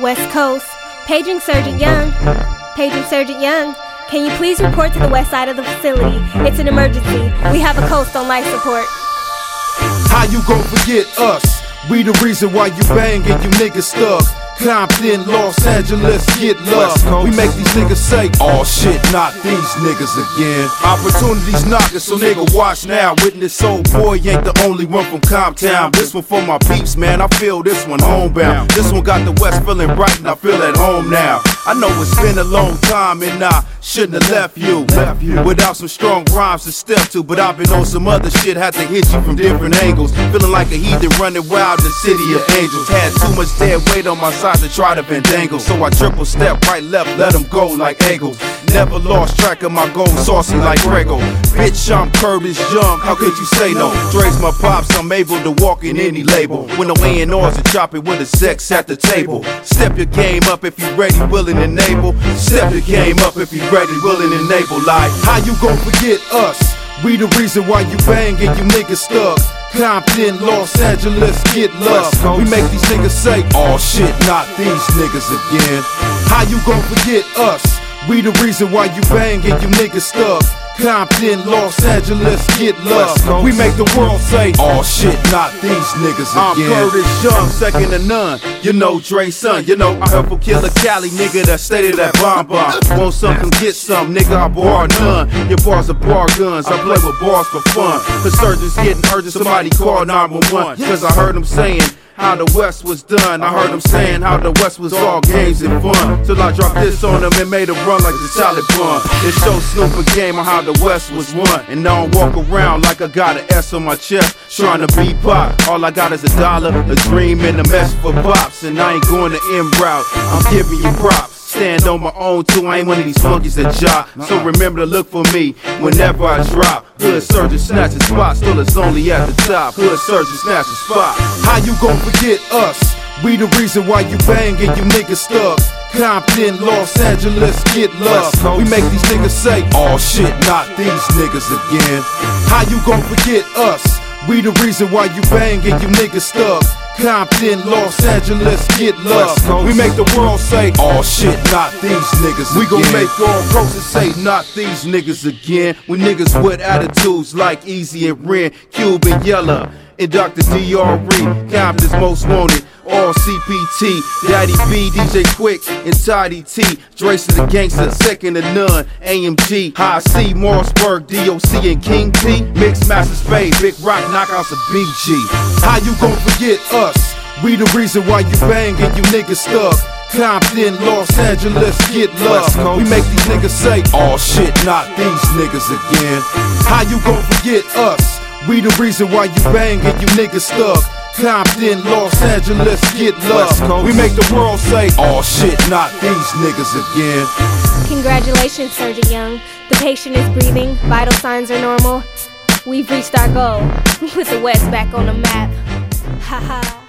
West Coast. Paging Sergeant Young. Paging Sergeant Young. Can you please report to the west side of the facility? It's an emergency. We have a coast on life support. How you gon' forget us? We the reason why you bang and you niggas stuck. Compton, Los Angeles, get love. We make these niggas say, oh shit, not these niggas again. Opportunities knocking, so nigga watch now. Witness old boy ain't the only one from Compton. This one for my peeps, man, I feel this one homebound. This one got the West feeling right and I feel at home now. I know it's been a long time and I shouldn't have left you without some strong rhymes to step to. But I've been on some other shit, had to hit you from different angles. Feeling like a heathen running wild in the city of angels. Had too much dead weight on my side to try to bandangle, so I triple step right left, let them go like eagles. Never lost track of my goal, saucy like Grego. Bitch, I'm Curtis Young, how could you say no? Dre's my pops, I'm able to walk in any label. When the A&Rs and chop it with the sex at the table. Step your game up if you ready, willing, and able. Step your game up if you ready, willing, and able. Like, how you gon' forget us? We the reason why you bang and you niggas stuck. Compton, Los Angeles, get love. We make these niggas say, oh shit, not these niggas again. How you gon' forget us? We the reason why you bang and you niggas stuck. Compton, Los Angeles, get love. We make the world say, oh shit, not these niggas again. I'm Curtis Young, second to none. You know Dre's son, you know I help him kill a Cali nigga that stated that bomb. Want some, come get some, nigga, I bar none. Your bars are bar guns, I play with bars for fun. The surgeons getting urgent, somebody call 911. Cause I heard them saying how the West was done. I heard them saying how the West was all games and fun. Till I dropped this on them and made them run like the Taliban. It showed Snoop a game on how the West was won. And I don't walk around like I got an S on my chest, trying to be pop. All I got is a dollar, a dream, and a mess for pops. And I ain't going the M route, I'm giving you props. Stand on my own too, I ain't one of these funkies that jock. So remember to look for me whenever I drop. Hood surgeon snatching spot, still it's only at the top. Hood surgeon snatching spot. How you gon' forget us? We the reason why you bang and you niggas stuck. Compton, Los Angeles, get love. We make these niggas say, oh shit, not these niggas again. How you gon' forget us? We the reason why you bang and you niggas stuck. Compton, Los Angeles, get love. We make the world say, oh shit, not these niggas again. We gon' make all roses say, not these niggas again. We niggas with attitudes like Easy and Ren, Cube and Yella, and Dr. D.R.E. Compton's most wanted, all CPT, Daddy B, DJ Quick, and Tidy T. Dre's the gangster, second to none, AMG, High C, Mossberg, DOC, and King T. Mix Master Spade, Big Rock, knockouts of BG. How you gon' forget us? We the reason why you bang and you niggas stuck. Compton, Los Angeles, get love. We make these niggas say, oh shit, not these niggas again. How you gon' forget us? We the reason why you bang and you niggas stuck. Compton, Los Angeles, get love. We make the world say, oh shit, not these niggas again. Congratulations, Sergeant Young. The patient is breathing, vital signs are normal. We've reached our goal. We put the West back on the map. Haha.